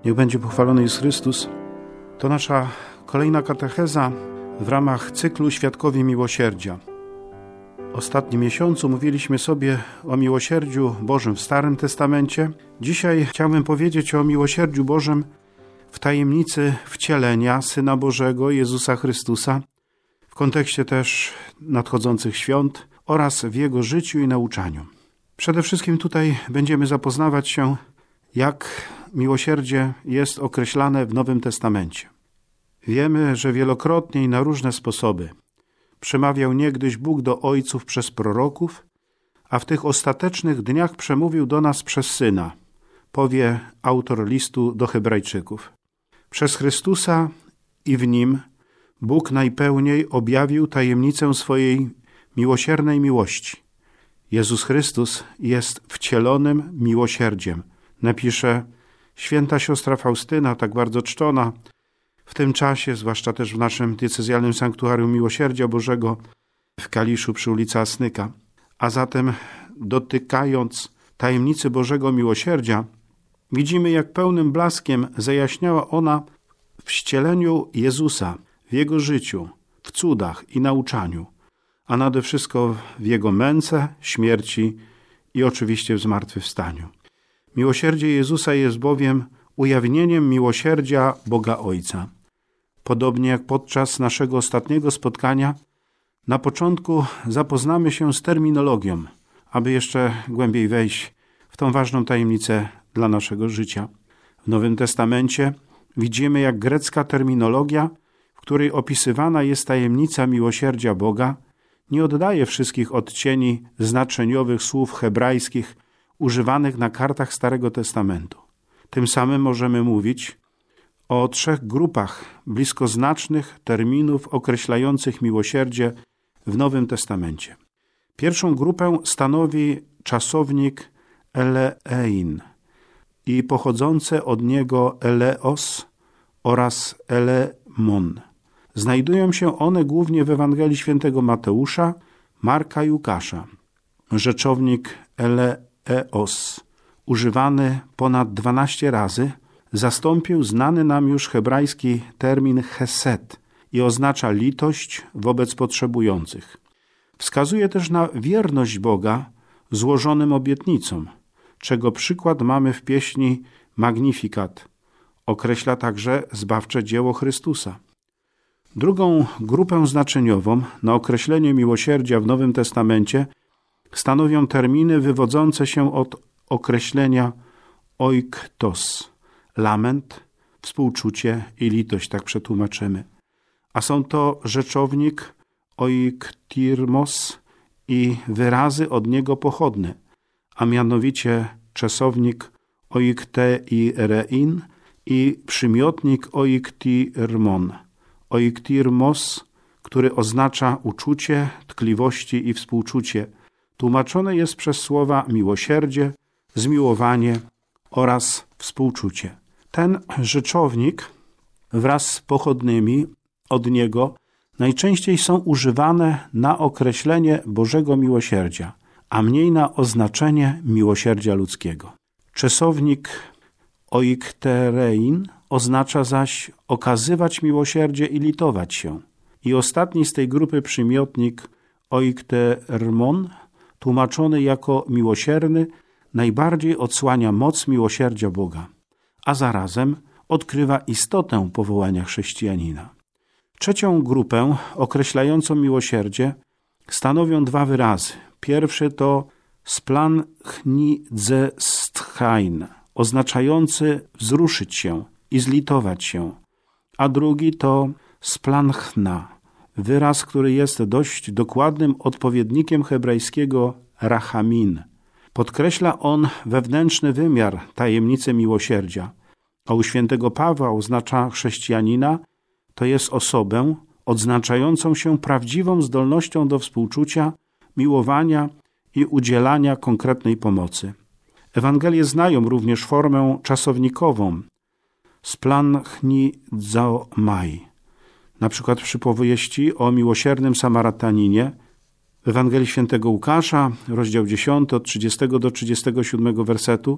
Niech będzie pochwalony Jezus Chrystus. To nasza kolejna katecheza w ramach cyklu Świadkowie Miłosierdzia. W ostatnim miesiącu mówiliśmy sobie o miłosierdziu Bożym w Starym Testamencie. Dzisiaj chciałbym powiedzieć o miłosierdziu Bożym w tajemnicy wcielenia Syna Bożego, Jezusa Chrystusa, w kontekście też nadchodzących świąt oraz w Jego życiu i nauczaniu. Przede wszystkim tutaj będziemy zapoznawać się, jak miłosierdzie jest określane w Nowym Testamencie. Wiemy, że wielokrotnie i na różne sposoby przemawiał niegdyś Bóg do ojców przez proroków, a w tych ostatecznych dniach przemówił do nas przez Syna, powie autor listu do Hebrajczyków. Przez Chrystusa i w Nim Bóg najpełniej objawił tajemnicę swojej miłosiernej miłości. Jezus Chrystus jest wcielonym miłosierdziem. Napisze święta siostra Faustyna, tak bardzo czczona w tym czasie, zwłaszcza też w naszym diecezjalnym sanktuarium Miłosierdzia Bożego w Kaliszu przy ulicy Asnyka. A zatem dotykając tajemnicy Bożego Miłosierdzia, widzimy, jak pełnym blaskiem zajaśniała ona w wcieleniu Jezusa, w Jego życiu, w cudach i nauczaniu, a nade wszystko w Jego męce, śmierci i oczywiście w zmartwychwstaniu. Miłosierdzie Jezusa jest bowiem ujawnieniem miłosierdzia Boga Ojca. Podobnie jak podczas naszego ostatniego spotkania, na początku zapoznamy się z terminologią, aby jeszcze głębiej wejść w tą ważną tajemnicę dla naszego życia. W Nowym Testamencie widzimy, jak grecka terminologia, w której opisywana jest tajemnica miłosierdzia Boga, nie oddaje wszystkich odcieni znaczeniowych słów hebrajskich używanych na kartach Starego Testamentu. Tym samym możemy mówić o 3 grupach bliskoznacznych terminów określających miłosierdzie w Nowym Testamencie. Pierwszą grupę stanowi czasownik eleein i pochodzące od niego eleos oraz elemon. Znajdują się one głównie w Ewangelii Świętego Mateusza, Marka i Łukasza. Rzeczownik eleos, używany ponad 12 razy, zastąpił znany nam już hebrajski termin chesed i oznacza litość wobec potrzebujących. Wskazuje też na wierność Boga złożonym obietnicom, czego przykład mamy w pieśni Magnificat. Określa także zbawcze dzieło Chrystusa. Drugą grupę znaczeniową na określenie miłosierdzia w Nowym Testamencie stanowią terminy wywodzące się od określenia oiktos, lament, współczucie i litość, tak przetłumaczymy. A są to rzeczownik oiktirmos i wyrazy od niego pochodne, a mianowicie czasownik oikteirein i przymiotnik oiktirmon. Oiktirmos, który oznacza uczucie, tkliwości i współczucie, tłumaczone jest przez słowa miłosierdzie, zmiłowanie oraz współczucie. Ten rzeczownik wraz z pochodnymi od niego najczęściej są używane na określenie Bożego miłosierdzia, a mniej na oznaczenie miłosierdzia ludzkiego. Czasownik oikterein oznacza zaś okazywać miłosierdzie i litować się. I ostatni z tej grupy przymiotnik oiktermon, tłumaczony jako miłosierny, najbardziej odsłania moc miłosierdzia Boga, a zarazem odkrywa istotę powołania chrześcijanina. Trzecią grupę określającą miłosierdzie stanowią 2 wyrazy. Pierwszy to splanchnidzestchain, oznaczający wzruszyć się i zlitować się, a drugi to splanchna, wyraz, który jest dość dokładnym odpowiednikiem hebrajskiego rachamin. Podkreśla on wewnętrzny wymiar tajemnicy miłosierdzia, a u świętego Pawła oznacza chrześcijanina, to jest osobę odznaczającą się prawdziwą zdolnością do współczucia, miłowania i udzielania konkretnej pomocy. Ewangelie znają również formę czasownikową splanchnidzomai. Na przykład w przypowieści o miłosiernym Samarytaninie w Ewangelii Świętego Łukasza, rozdział 10, od 30 do 37 wersetu,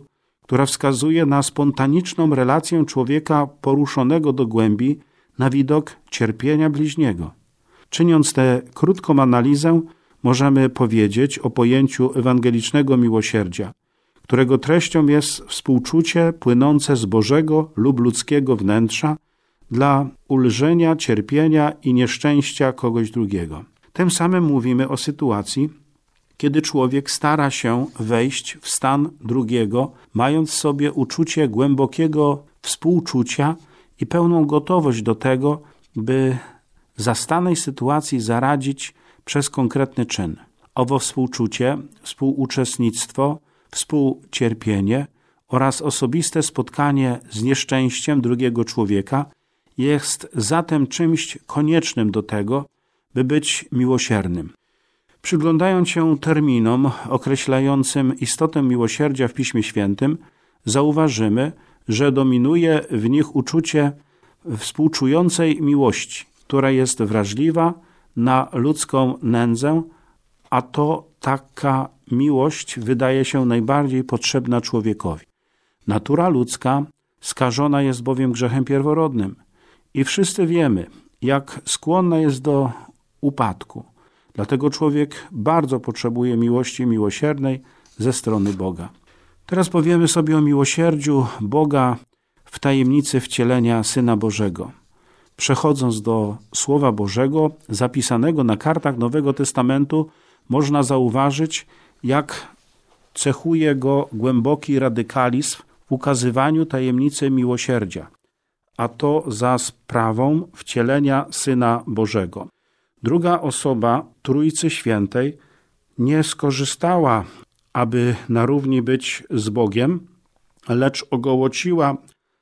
która wskazuje na spontaniczną relację człowieka poruszonego do głębi na widok cierpienia bliźniego. Czyniąc tę krótką analizę, możemy powiedzieć o pojęciu ewangelicznego miłosierdzia, którego treścią jest współczucie płynące z Bożego lub ludzkiego wnętrza dla ulżenia, cierpienia i nieszczęścia kogoś drugiego. Tym samym mówimy o sytuacji, kiedy człowiek stara się wejść w stan drugiego, mając w sobie uczucie głębokiego współczucia i pełną gotowość do tego, by zastanej sytuacji zaradzić przez konkretny czyn. Owo współczucie, współuczestnictwo, współcierpienie oraz osobiste spotkanie z nieszczęściem drugiego człowieka jest zatem czymś koniecznym do tego, by być miłosiernym. Przyglądając się terminom określającym istotę miłosierdzia w Piśmie Świętym, zauważymy, że dominuje w nich uczucie współczującej miłości, która jest wrażliwa na ludzką nędzę, a to taka miłość wydaje się najbardziej potrzebna człowiekowi. Natura ludzka skażona jest bowiem grzechem pierworodnym i wszyscy wiemy, jak skłonna jest do upadku. Dlatego człowiek bardzo potrzebuje miłości miłosiernej ze strony Boga. Teraz powiemy sobie o miłosierdziu Boga w tajemnicy wcielenia Syna Bożego. Przechodząc do Słowa Bożego zapisanego na kartach Nowego Testamentu, można zauważyć, jak cechuje go głęboki radykalizm w ukazywaniu tajemnicy miłosierdzia, a to za sprawą wcielenia Syna Bożego. Druga osoba Trójcy Świętej nie skorzystała, aby na równi być z Bogiem, lecz ogołociła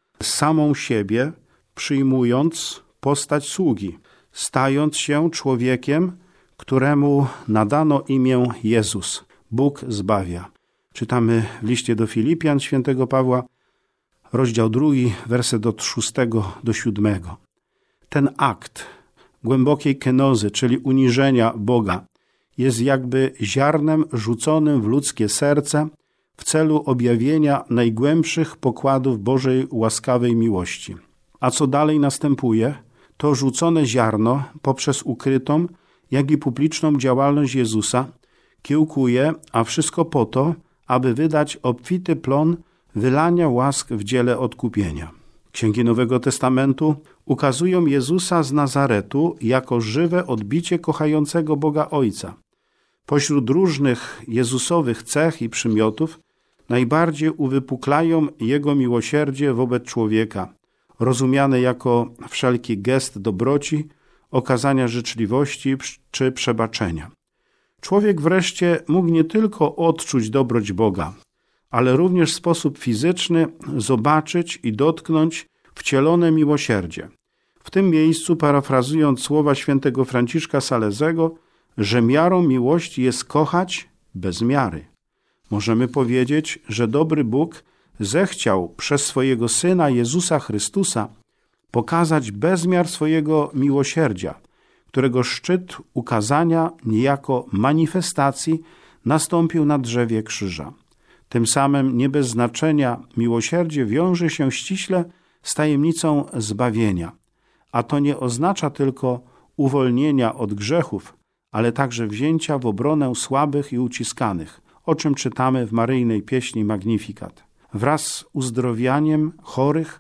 samą siebie, przyjmując postać sługi, stając się człowiekiem, któremu nadano imię Jezus. Bóg zbawia. Czytamy w liście do Filipian świętego Pawła, rozdział 2, werset od 6 do 7. Ten akt głębokiej kenozy, czyli uniżenia Boga, jest jakby ziarnem rzuconym w ludzkie serce w celu objawienia najgłębszych pokładów Bożej łaskawej miłości. A co dalej następuje, to rzucone ziarno poprzez ukrytą, jak i publiczną działalność Jezusa kiełkuje, a wszystko po to, aby wydać obfity plon wylania łask w dziele odkupienia. Księgi Nowego Testamentu ukazują Jezusa z Nazaretu jako żywe odbicie kochającego Boga Ojca. Pośród różnych Jezusowych cech i przymiotów najbardziej uwypuklają Jego miłosierdzie wobec człowieka, rozumiane jako wszelki gest dobroci, okazania życzliwości czy przebaczenia. Człowiek wreszcie mógł nie tylko odczuć dobroć Boga, ale również w sposób fizyczny zobaczyć i dotknąć wcielone miłosierdzie. W tym miejscu, parafrazując słowa świętego Franciszka Salezego, że miarą miłości jest kochać bez miary. Możemy powiedzieć, że dobry Bóg zechciał przez swojego Syna Jezusa Chrystusa pokazać bezmiar swojego miłosierdzia, którego szczyt ukazania niejako manifestacji nastąpił na drzewie krzyża. Tym samym nie bez znaczenia miłosierdzie wiąże się ściśle z tajemnicą zbawienia, a to nie oznacza tylko uwolnienia od grzechów, ale także wzięcia w obronę słabych i uciskanych, o czym czytamy w maryjnej pieśni Magnificat. Wraz z uzdrowianiem chorych,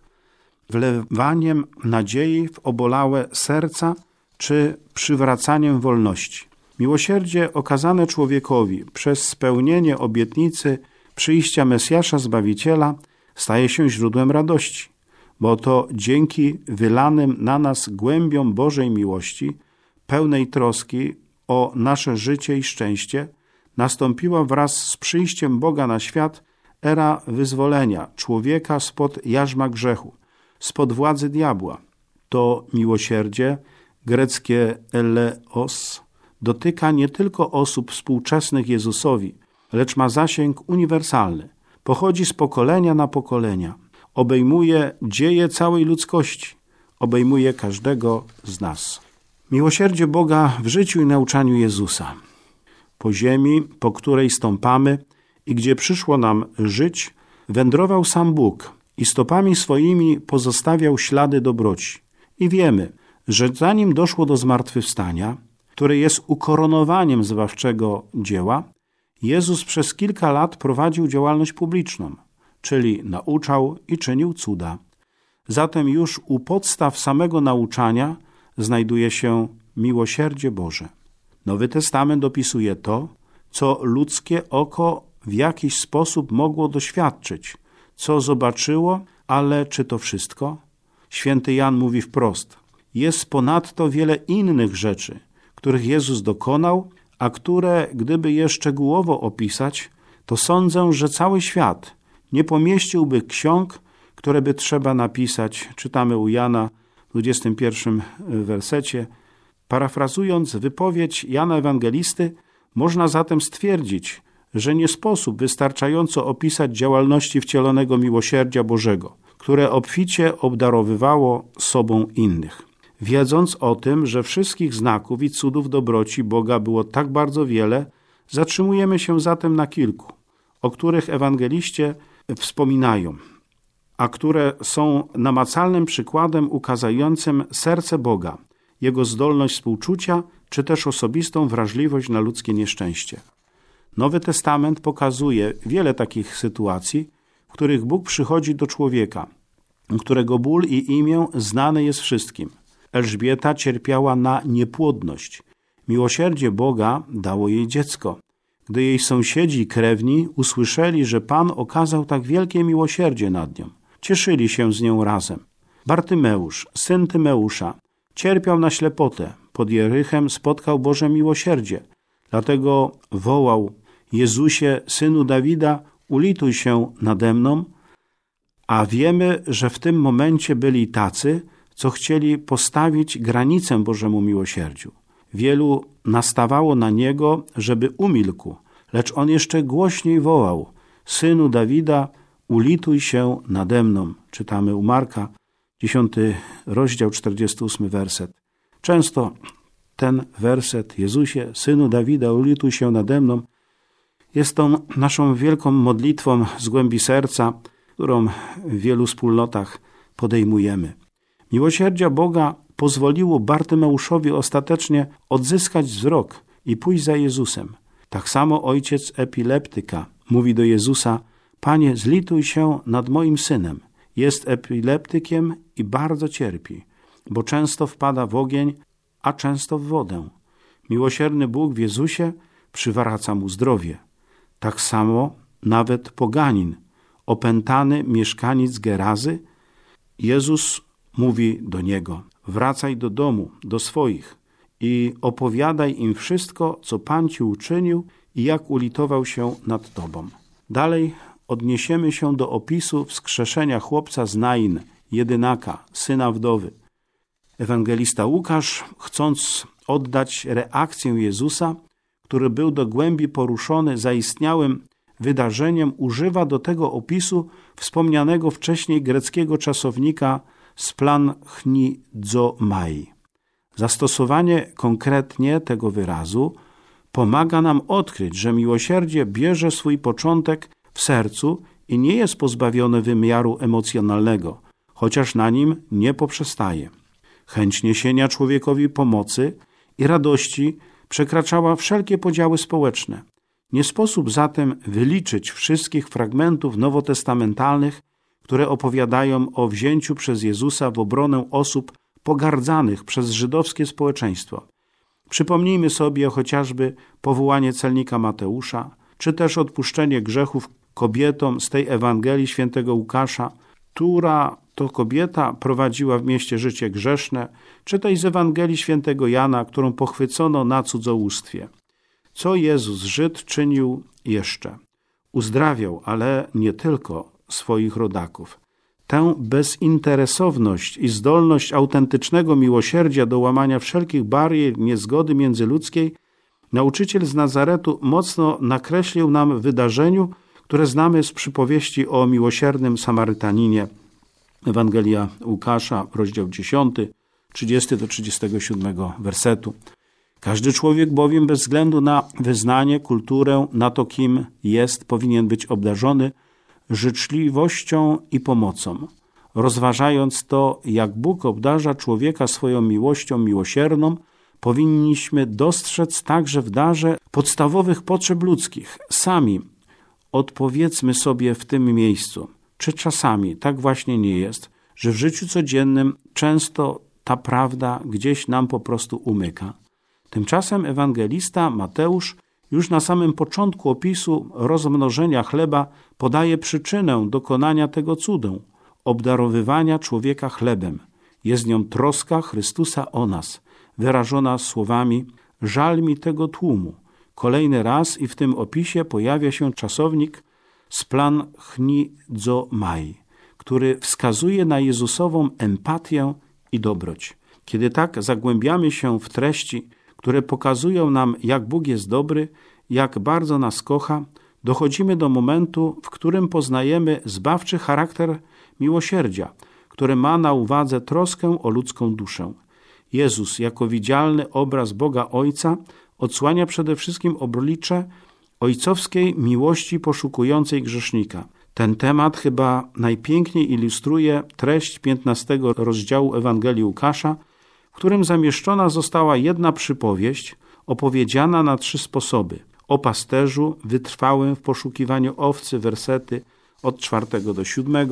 wlewaniem nadziei w obolałe serca czy przywracaniem wolności. Miłosierdzie okazane człowiekowi przez spełnienie obietnicy przyjścia Mesjasza Zbawiciela staje się źródłem radości, bo to dzięki wylanym na nas głębiom Bożej miłości, pełnej troski o nasze życie i szczęście, nastąpiła wraz z przyjściem Boga na świat era wyzwolenia człowieka spod jarzma grzechu, spod władzy diabła. To miłosierdzie, greckie eleos, dotyka nie tylko osób współczesnych Jezusowi, lecz ma zasięg uniwersalny. Pochodzi z pokolenia na pokolenia. Obejmuje dzieje całej ludzkości. Obejmuje każdego z nas. Miłosierdzie Boga w życiu i nauczaniu Jezusa. Po ziemi, po której stąpamy i gdzie przyszło nam żyć, wędrował sam Bóg i stopami swoimi pozostawiał ślady dobroci. I wiemy, że zanim doszło do zmartwychwstania, które jest ukoronowaniem zbawczego dzieła, Jezus przez kilka lat prowadził działalność publiczną, czyli nauczał i czynił cuda. Zatem już u podstaw samego nauczania znajduje się miłosierdzie Boże. Nowy Testament opisuje to, co ludzkie oko w jakiś sposób mogło doświadczyć, co zobaczyło, ale czy to wszystko? Święty Jan mówi wprost: jest ponadto wiele innych rzeczy, których Jezus dokonał, a które, gdyby je szczegółowo opisać, to sądzę, że cały świat nie pomieściłby ksiąg, które by trzeba napisać. Czytamy u Jana w 21 wersecie. Parafrazując wypowiedź Jana Ewangelisty, można zatem stwierdzić, że nie sposób wystarczająco opisać działalności wcielonego miłosierdzia Bożego, które obficie obdarowywało sobą innych. Wiedząc o tym, że wszystkich znaków i cudów dobroci Boga było tak bardzo wiele, zatrzymujemy się zatem na kilku, o których ewangeliście wspominają, a które są namacalnym przykładem ukazującym serce Boga, Jego zdolność współczucia, czy też osobistą wrażliwość na ludzkie nieszczęście. Nowy Testament pokazuje wiele takich sytuacji, w których Bóg przychodzi do człowieka, którego ból i imię znane jest wszystkim. Elżbieta cierpiała na niepłodność. Miłosierdzie Boga dało jej dziecko. Gdy jej sąsiedzi i krewni usłyszeli, że Pan okazał tak wielkie miłosierdzie nad nią, cieszyli się z nią razem. Bartymeusz, syn Tymeusza, cierpiał na ślepotę. Pod Jerychem spotkał Boże miłosierdzie. Dlatego wołał: Jezusie, synu Dawida, ulituj się nade mną. A wiemy, że w tym momencie byli tacy, co chcieli postawić granicę Bożemu miłosierdziu. Wielu nastawało na Niego, żeby umilkł, lecz On jeszcze głośniej wołał: Synu Dawida, ulituj się nade mną. Czytamy u Marka, 10 rozdział, 48 werset. Często ten werset: Jezusie, synu Dawida, ulituj się nade mną, jest tą naszą wielką modlitwą z głębi serca, którą w wielu wspólnotach podejmujemy. Miłosierdzia Boga pozwoliło Bartymeuszowi ostatecznie odzyskać wzrok i pójść za Jezusem. Tak samo ojciec epileptyka mówi do Jezusa: Panie, zlituj się nad moim synem. Jest epileptykiem i bardzo cierpi, bo często wpada w ogień, a często w wodę. Miłosierny Bóg w Jezusie przywraca mu zdrowie. Tak samo nawet poganin, opętany mieszkaniec Gerazy, Jezus mówi do niego: wracaj do domu, do swoich i opowiadaj im wszystko, co Pan ci uczynił i jak ulitował się nad tobą. Dalej odniesiemy się do opisu wskrzeszenia chłopca z Nain, jedynaka, syna wdowy. Ewangelista Łukasz, chcąc oddać reakcję Jezusa, który był do głębi poruszony zaistniałym wydarzeniem, używa do tego opisu wspomnianego wcześniej greckiego czasownika splanchnidzomai. Zastosowanie konkretnie tego wyrazu pomaga nam odkryć, że miłosierdzie bierze swój początek w sercu i nie jest pozbawione wymiaru emocjonalnego, chociaż na nim nie poprzestaje. Chęć niesienia człowiekowi pomocy i radości przekraczała wszelkie podziały społeczne. Nie sposób zatem wyliczyć wszystkich fragmentów nowotestamentalnych, które opowiadają o wzięciu przez Jezusa w obronę osób pogardzanych przez żydowskie społeczeństwo. Przypomnijmy sobie chociażby powołanie celnika Mateusza, czy też odpuszczenie grzechów kobietom z tej Ewangelii świętego Łukasza, która to kobieta prowadziła w mieście życie grzeszne, czy tej z Ewangelii świętego Jana, którą pochwycono na cudzołóstwie. Co Jezus Żyd czynił jeszcze? Uzdrawiał, ale nie tylko swoich rodaków. Tę bezinteresowność i zdolność autentycznego miłosierdzia do łamania wszelkich barier niezgody międzyludzkiej nauczyciel z Nazaretu mocno nakreślił nam w wydarzeniu, które znamy z przypowieści o miłosiernym Samarytaninie. Ewangelia Łukasza, rozdział 10, 30 do 37 wersetu. Każdy człowiek bowiem bez względu na wyznanie, kulturę, na to kim jest, powinien być obdarzony życzliwością i pomocą. Rozważając to, jak Bóg obdarza człowieka swoją miłością miłosierną, powinniśmy dostrzec także w darze podstawowych potrzeb ludzkich. Sami odpowiedzmy sobie w tym miejscu, czy czasami tak właśnie nie jest, że w życiu codziennym często ta prawda gdzieś nam po prostu umyka. Tymczasem ewangelista Mateusz już na samym początku opisu rozmnożenia chleba podaje przyczynę dokonania tego cudu, obdarowywania człowieka chlebem. Jest nią troska Chrystusa o nas, wyrażona słowami: żal mi tego tłumu. Kolejny raz i w tym opisie pojawia się czasownik splanchnidzomai, który wskazuje na Jezusową empatię i dobroć. Kiedy tak zagłębiamy się w treści, które pokazują nam, jak Bóg jest dobry, jak bardzo nas kocha, dochodzimy do momentu, w którym poznajemy zbawczy charakter miłosierdzia, które ma na uwadze troskę o ludzką duszę. Jezus, jako widzialny obraz Boga Ojca, odsłania przede wszystkim oblicze ojcowskiej miłości poszukującej grzesznika. Ten temat chyba najpiękniej ilustruje treść 15 rozdziału Ewangelii Łukasza, w którym zamieszczona została jedna przypowieść opowiedziana na 3 sposoby. O pasterzu wytrwałym w poszukiwaniu owcy, wersety od 4 do 7,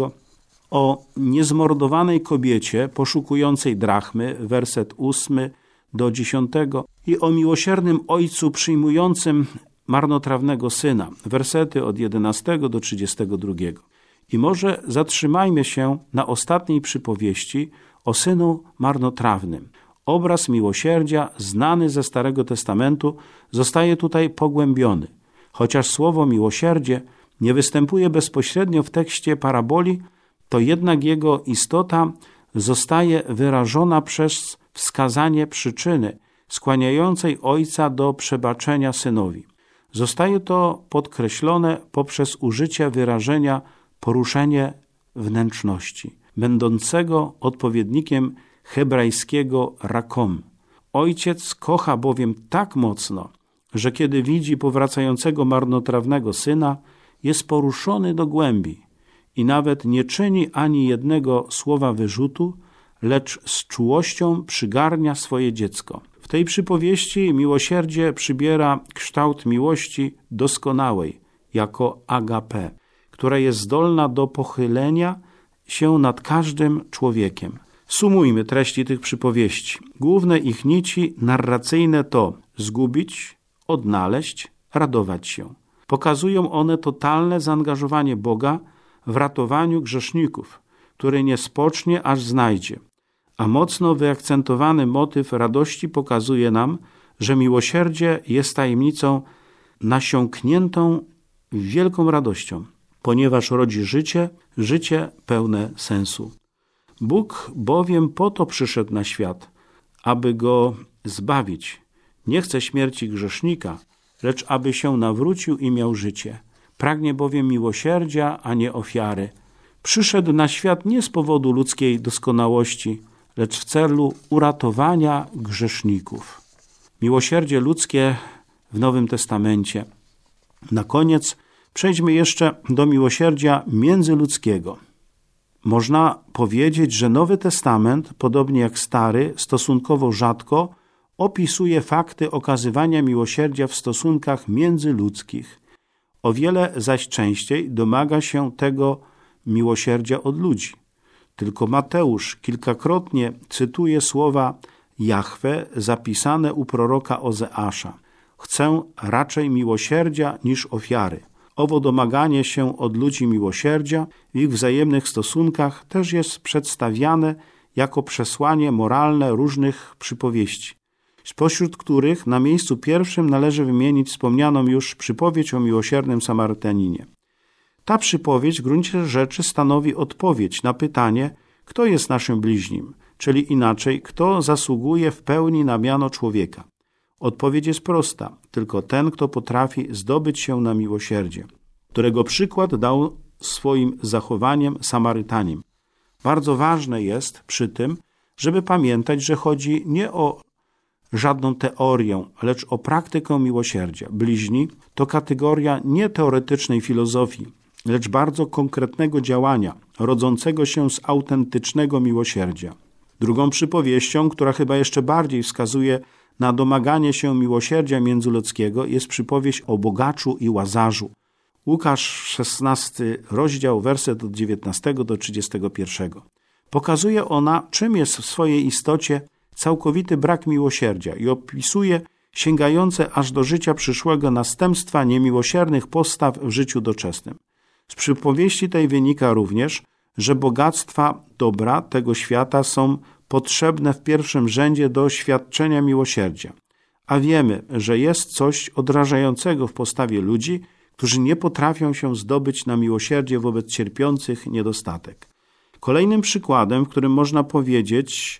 o niezmordowanej kobiecie poszukującej drachmy, werset 8 do 10 i o miłosiernym ojcu przyjmującym marnotrawnego syna, wersety od 11 do 32. I może zatrzymajmy się na ostatniej przypowieści o synu marnotrawnym. Obraz miłosierdzia, znany ze Starego Testamentu, zostaje tutaj pogłębiony. Chociaż słowo miłosierdzie nie występuje bezpośrednio w tekście paraboli, to jednak jego istota zostaje wyrażona przez wskazanie przyczyny skłaniającej ojca do przebaczenia synowi. Zostaje to podkreślone poprzez użycie wyrażenia poruszenie wnętrzności, będącego odpowiednikiem hebrajskiego rakom. Ojciec kocha bowiem tak mocno, że kiedy widzi powracającego marnotrawnego syna, jest poruszony do głębi i nawet nie czyni ani jednego słowa wyrzutu, lecz z czułością przygarnia swoje dziecko. W tej przypowieści miłosierdzie przybiera kształt miłości doskonałej, jako agape, która jest zdolna do pochylenia się nad każdym człowiekiem. Sumujmy treści tych przypowieści. Główne ich nici narracyjne to zgubić, odnaleźć, radować się. Pokazują one totalne zaangażowanie Boga w ratowaniu grzeszników, który nie spocznie, aż znajdzie. A mocno wyakcentowany motyw radości pokazuje nam, że miłosierdzie jest tajemnicą nasiąkniętą wielką radością, ponieważ rodzi życie pełne sensu. Bóg bowiem po to przyszedł na świat, aby go zbawić. Nie chce śmierci grzesznika, lecz aby się nawrócił i miał życie. Pragnie bowiem miłosierdzia, a nie ofiary. Przyszedł na świat nie z powodu ludzkiej doskonałości, lecz w celu uratowania grzeszników. Miłosierdzie ludzkie w Nowym Testamencie. Na koniec przejdźmy jeszcze do miłosierdzia międzyludzkiego. Można powiedzieć, że Nowy Testament, podobnie jak Stary, stosunkowo rzadko opisuje fakty okazywania miłosierdzia w stosunkach międzyludzkich. O wiele zaś częściej domaga się tego miłosierdzia od ludzi. Tylko Mateusz kilkakrotnie cytuje słowa Jahwe zapisane u proroka Ozeasza. Chcę raczej miłosierdzia niż ofiary. Owo domaganie się od ludzi miłosierdzia w ich wzajemnych stosunkach też jest przedstawiane jako przesłanie moralne różnych przypowieści, spośród których na miejscu pierwszym należy wymienić wspomnianą już przypowieść o miłosiernym Samarytaninie. Ta przypowieść w gruncie rzeczy stanowi odpowiedź na pytanie, kto jest naszym bliźnim, czyli inaczej, kto zasługuje w pełni na miano człowieka. Odpowiedź jest prosta, tylko ten, kto potrafi zdobyć się na miłosierdzie, którego przykład dał swoim zachowaniem Samarytanin. Bardzo ważne jest przy tym, żeby pamiętać, że chodzi nie o żadną teorię, lecz o praktykę miłosierdzia. Bliźni to kategoria nie teoretycznej filozofii, lecz bardzo konkretnego działania, rodzącego się z autentycznego miłosierdzia. Drugą przypowieścią, która chyba jeszcze bardziej wskazuje na domaganie się miłosierdzia międzyludzkiego, jest przypowieść o bogaczu i Łazarzu. Łukasz 16 rozdział, werset od 19 do 31. Pokazuje ona, czym jest w swojej istocie całkowity brak miłosierdzia i opisuje sięgające aż do życia przyszłego następstwa niemiłosiernych postaw w życiu doczesnym. Z przypowieści tej wynika również, że bogactwa dobra tego świata są potrzebne w pierwszym rzędzie do świadczenia miłosierdzia. A wiemy, że jest coś odrażającego w postawie ludzi, którzy nie potrafią się zdobyć na miłosierdzie wobec cierpiących niedostatek. Kolejnym przykładem, w którym można powiedzieć,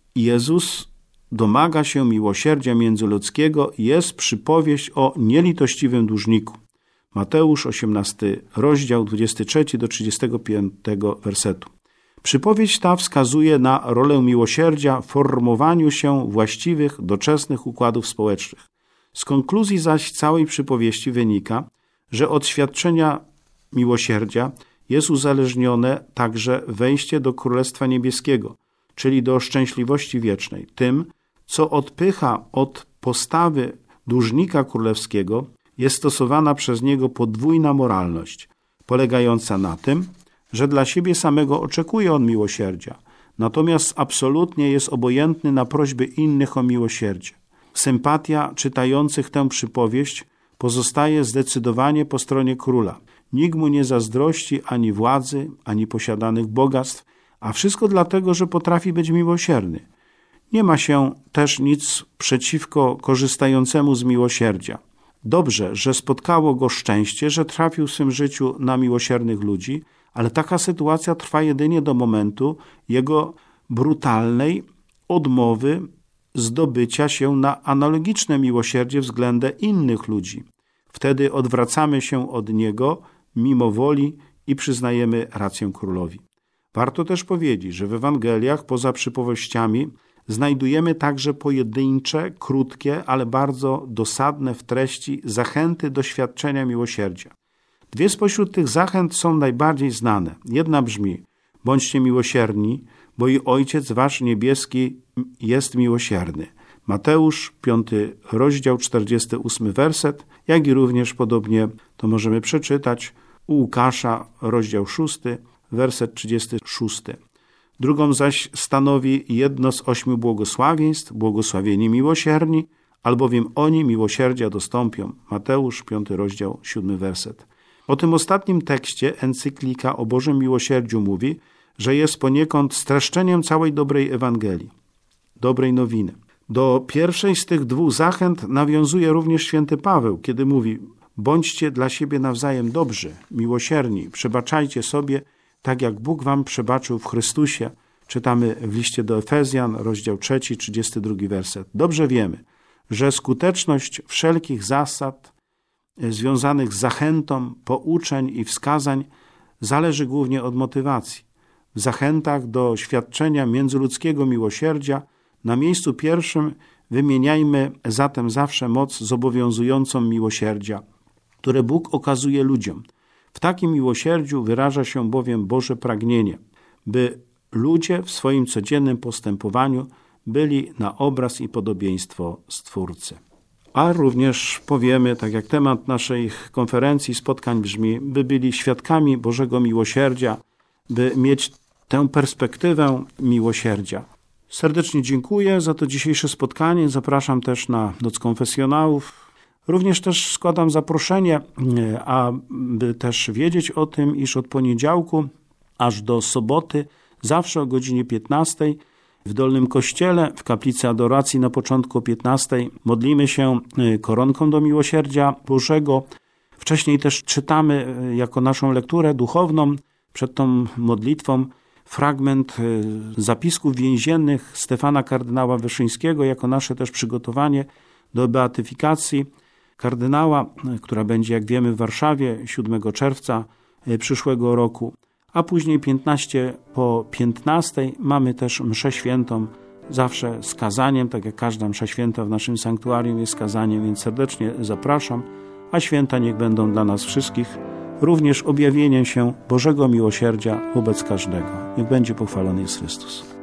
Jezus domaga się miłosierdzia międzyludzkiego, jest przypowieść o nielitościwym dłużniku. Mateusz 18 rozdział 23 do 35 wersetu. Przypowieść ta wskazuje na rolę miłosierdzia w formowaniu się właściwych, doczesnych układów społecznych. Z konkluzji zaś całej przypowieści wynika, że od świadczenia miłosierdzia jest uzależnione także wejście do Królestwa Niebieskiego, czyli do szczęśliwości wiecznej. Tym, co odpycha od postawy dłużnika królewskiego, jest stosowana przez niego podwójna moralność, polegająca na tym, że dla siebie samego oczekuje on miłosierdzia, natomiast absolutnie jest obojętny na prośby innych o miłosierdzie. Sympatia czytających tę przypowieść pozostaje zdecydowanie po stronie króla. Nikt mu nie zazdrości ani władzy, ani posiadanych bogactw, a wszystko dlatego, że potrafi być miłosierny. Nie ma się też nic przeciwko korzystającemu z miłosierdzia. Dobrze, że spotkało go szczęście, że trafił w swym życiu na miłosiernych ludzi, ale taka sytuacja trwa jedynie do momentu jego brutalnej odmowy zdobycia się na analogiczne miłosierdzie względem innych ludzi. Wtedy odwracamy się od niego mimo woli i przyznajemy rację królowi. Warto też powiedzieć, że w Ewangeliach poza przypowieściami znajdujemy także pojedyncze, krótkie, ale bardzo dosadne w treści zachęty do świadczenia miłosierdzia. Dwie spośród tych zachęt są najbardziej znane. Jedna brzmi: bądźcie miłosierni, bo i Ojciec wasz niebieski jest miłosierny. Mateusz 5 rozdział 48 werset, jak i również podobnie to możemy przeczytać u Łukasza rozdział 6, werset 36. Drugą zaś stanowi jedno z 8 błogosławieństw, błogosławieni miłosierni, albowiem oni miłosierdzia dostąpią. Mateusz 5 rozdział 7 werset. O tym ostatnim tekście encyklika o Bożym Miłosierdziu mówi, że jest poniekąd streszczeniem całej dobrej Ewangelii, dobrej nowiny. Do pierwszej z tych dwóch zachęt nawiązuje również święty Paweł, kiedy mówi: bądźcie dla siebie nawzajem dobrzy, miłosierni, przebaczajcie sobie, tak jak Bóg wam przebaczył w Chrystusie. Czytamy w liście do Efezjan, rozdział 3, 32 werset. Dobrze wiemy, że skuteczność wszelkich zasad związanych z zachętą, pouczeń i wskazań zależy głównie od motywacji. W zachętach do świadczenia międzyludzkiego miłosierdzia na miejscu pierwszym wymieniajmy zatem zawsze moc zobowiązującą miłosierdzia, które Bóg okazuje ludziom. W takim miłosierdziu wyraża się bowiem Boże pragnienie, by ludzie w swoim codziennym postępowaniu byli na obraz i podobieństwo Stwórcy. A również powiemy, tak jak temat naszej konferencji, spotkań brzmi, by byli świadkami Bożego miłosierdzia, by mieć tę perspektywę miłosierdzia. Serdecznie dziękuję za to dzisiejsze spotkanie. Zapraszam też na Noc Konfesjonałów. Również też składam zaproszenie, aby też wiedzieć o tym, iż od poniedziałku aż do soboty, zawsze o godzinie 15 w Dolnym Kościele, w Kaplicy Adoracji na początku o 15 modlimy się koronką do miłosierdzia Bożego. Wcześniej też czytamy jako naszą lekturę duchowną przed tą modlitwą fragment zapisków więziennych Stefana kardynała Wyszyńskiego, jako nasze też przygotowanie do beatyfikacji kardynała, która będzie, jak wiemy, w Warszawie 7 czerwca przyszłego roku. A później 15 po 15 mamy też mszę świętą, zawsze z kazaniem, tak jak każda msza święta w naszym sanktuarium jest kazaniem, więc serdecznie zapraszam, a święta niech będą dla nas wszystkich również objawieniem się Bożego miłosierdzia wobec każdego. Niech będzie pochwalony jest Chrystus.